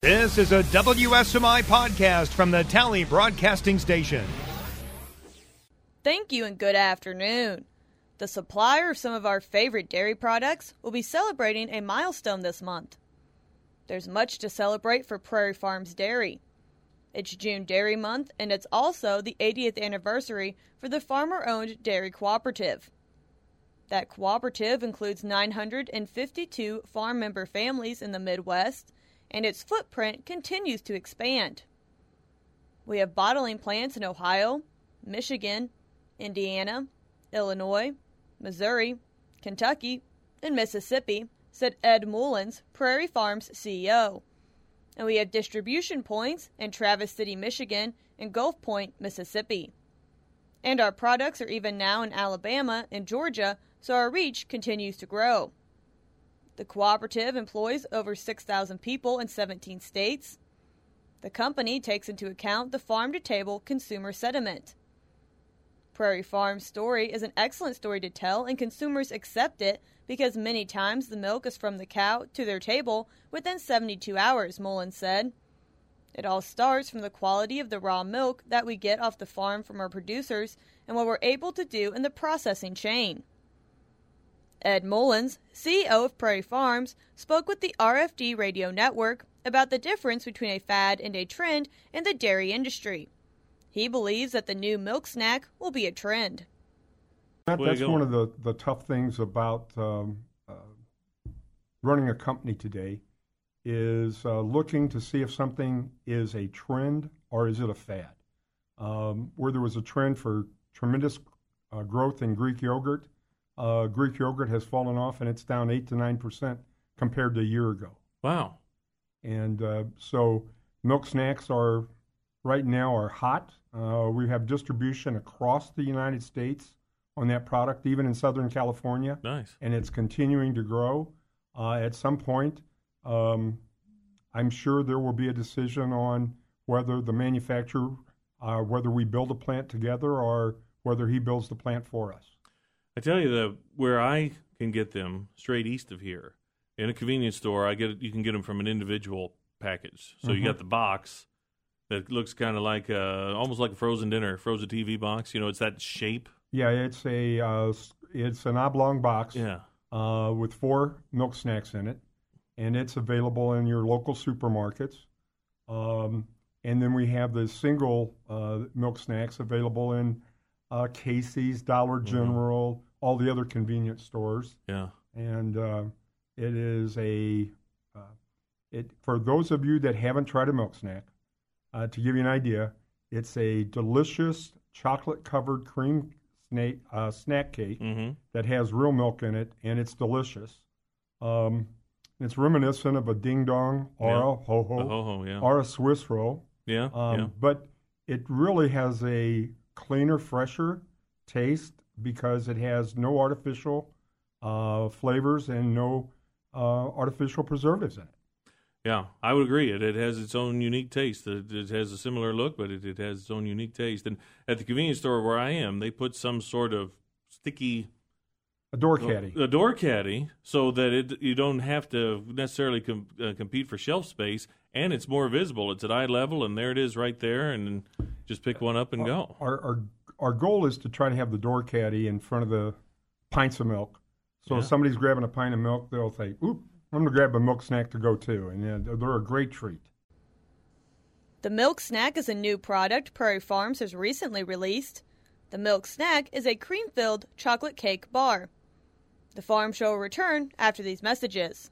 This is a WSMI podcast from the Tally Broadcasting Station. Thank you and good afternoon. The supplier of some of our favorite dairy products will be celebrating a milestone this month. There's much to celebrate for Prairie Farms Dairy. It's June Dairy Month, and it's also the 80th anniversary for the farmer-owned dairy cooperative. That cooperative includes 952 farm member families in the Midwest, and its footprint continues to expand. We have bottling plants in Ohio, Michigan, Indiana, Illinois, Missouri, Kentucky, and Mississippi, said Ed Mullins, Prairie Farms CEO. And we have distribution points in Traverse City, Michigan, and Gulf Point, Mississippi. And our products are even now in Alabama and Georgia, so our reach continues to grow. The cooperative employs over 6,000 people in 17 states. The company takes into account the farm-to-table consumer sentiment. Prairie Farms' story is an excellent story to tell, and consumers accept it because many times the milk is from the cow to their table within 72 hours, Mullins said. It all starts from the quality of the raw milk that we get off the farm from our producers and what we're able to do in the processing chain. Ed Mullins, CEO of Prairie Farms, spoke with the RFD radio network about the difference between a fad and a trend in the dairy industry. He believes that the new milk snack will be a trend. That's one of the tough things about running a company today is looking to see if something is a trend or is it a fad. Where there was a trend for tremendous growth in Greek yogurt has fallen off, and it's down 8 to 9% compared to a year ago. Wow. And so milk snacks right now are hot. We have distribution across the United States on that product, even in Southern California. Nice. And it's continuing to grow. At some point, I'm sure there will be a decision on whether the manufacturer, whether we build a plant together or whether he builds the plant for us. I tell you, where I can get them straight east of here, in a convenience store, you can get them from an individual package. So you got the box that looks kind of like almost like a frozen frozen TV box. You know, it's that shape. Yeah, it's an oblong box. Yeah. With 4 milk snacks in it, and it's available in your local supermarkets. And then we have the single milk snacks available in Casey's, Dollar General, all the other convenience stores. Yeah. And it is for those of you that haven't tried a milk snack, to give you an idea, it's a delicious chocolate-covered cream snack cake that has real milk in it, and it's delicious. It's reminiscent of a ding-dong or a ho-ho, or a Swiss roll. Yeah. But it really has a cleaner, fresher taste because it has no artificial flavors and no artificial preservatives in it. Yeah, I would agree. It has its own unique taste. It has a similar look, but it has its own unique taste. And at the convenience store where I am, they put some sort of sticky... A door caddy. A door caddy, so that you don't have to necessarily compete for shelf space, and it's more visible. It's at eye level, and there it is right there, and just pick one up and go. Our goal is to try to have the door caddy in front of the pints of milk. So if somebody's grabbing a pint of milk, they'll say, oop, I'm going to grab a milk snack to go too, and they're a great treat. The milk snack is a new product Prairie Farms has recently released. The milk snack is a cream-filled chocolate cake bar. The farm show will return after these messages.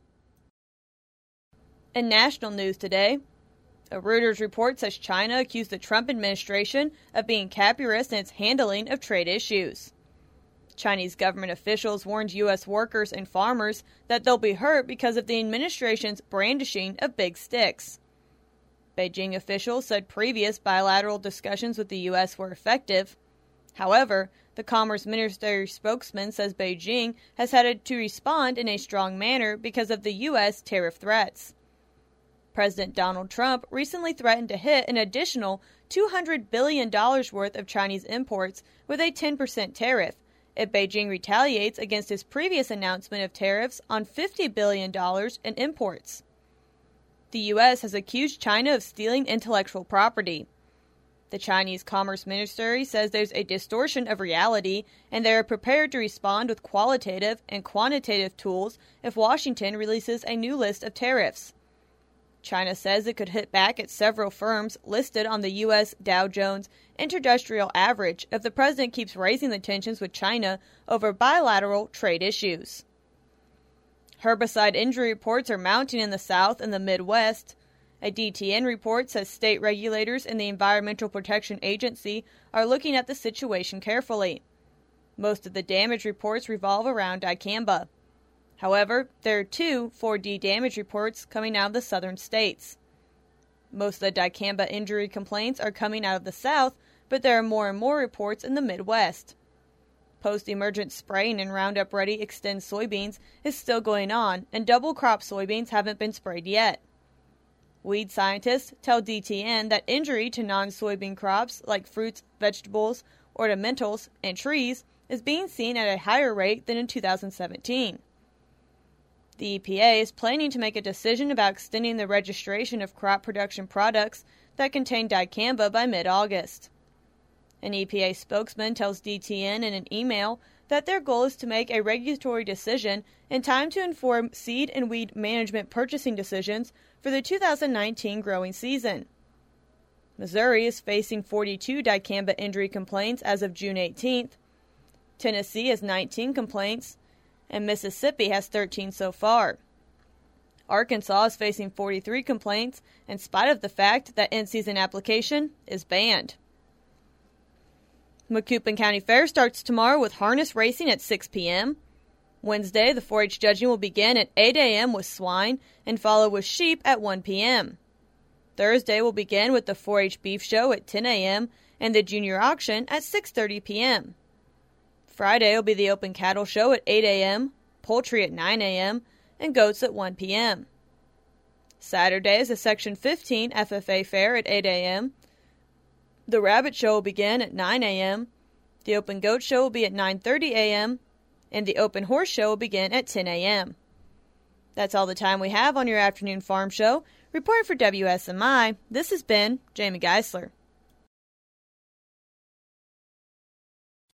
In national news today, a Reuters report says China accused the Trump administration of being capricious in its handling of trade issues. Chinese government officials warned U.S. workers and farmers that they'll be hurt because of the administration's brandishing of big sticks. Beijing officials said previous bilateral discussions with the U.S. were effective. However, the Commerce Ministry spokesman says Beijing has had to respond in a strong manner because of the U.S. tariff threats. President Donald Trump recently threatened to hit an additional $200 billion worth of Chinese imports with a 10% tariff if Beijing retaliates against his previous announcement of tariffs on $50 billion in imports. the U.S. has accused China of stealing intellectual property. The Chinese Commerce Ministry says there's a distortion of reality, and they are prepared to respond with qualitative and quantitative tools if Washington releases a new list of tariffs. China says it could hit back at several firms listed on the U.S. Dow Jones Industrial Average if the president keeps raising the tensions with China over bilateral trade issues. Herbicide injury reports are mounting in the South and the Midwest. A DTN report says state regulators and the Environmental Protection Agency are looking at the situation carefully. Most of the damage reports revolve around dicamba. However, there are 2 4D damage reports coming out of the southern states. Most of the dicamba injury complaints are coming out of the South, but there are more and more reports in the Midwest. Post-emergent spraying in Roundup Ready Xtend soybeans is still going on, and double crop soybeans haven't been sprayed yet. Weed scientists tell DTN that injury to non-soybean crops like fruits, vegetables, ornamentals, and trees is being seen at a higher rate than in 2017. The EPA is planning to make a decision about extending the registration of crop production products that contain dicamba by mid-August. An EPA spokesman tells DTN in an email that their goal is to make a regulatory decision in time to inform seed and weed management purchasing decisions for the 2019 growing season. Missouri is facing 42 dicamba injury complaints as of June 18th. Tennessee has 19 complaints, and Mississippi has 13 so far. Arkansas is facing 43 complaints in spite of the fact that in-season application is banned. Macoupin County Fair starts tomorrow with harness racing at 6 p.m. Wednesday, the 4-H judging will begin at 8 a.m. with swine and follow with sheep at 1 p.m. Thursday will begin with the 4-H beef show at 10 a.m. and the junior auction at 6:30 p.m. Friday will be the open cattle show at 8 a.m., poultry at 9 a.m., and goats at 1 p.m. Saturday is a Section 15 FFA fair at 8 a.m. The rabbit show will begin at 9 a.m., the open goat show will be at 9:30 a.m., and the open horse show will begin at 10 a.m. That's all the time we have on your afternoon farm show. Reporting for WSMI, this has been Jamie Geisler.